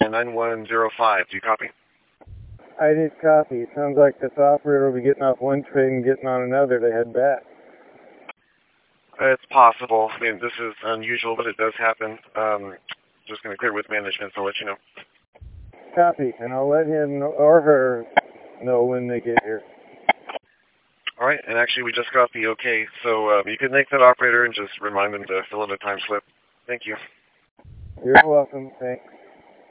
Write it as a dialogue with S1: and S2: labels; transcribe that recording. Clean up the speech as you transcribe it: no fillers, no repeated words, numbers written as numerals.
S1: 9105. Do you copy?
S2: I did copy. It sounds like this operator will be getting off one train and getting on another to head back.
S1: It's possible. I mean, this is unusual, but it does happen. Just going to clear with management, so I'll let you know.
S2: Copy, and I'll let him or her know when they get here.
S1: All right, and actually we just got the okay, so you can thank that operator and just remind them to fill in a time slip. Thank you.
S2: You're welcome. Thanks.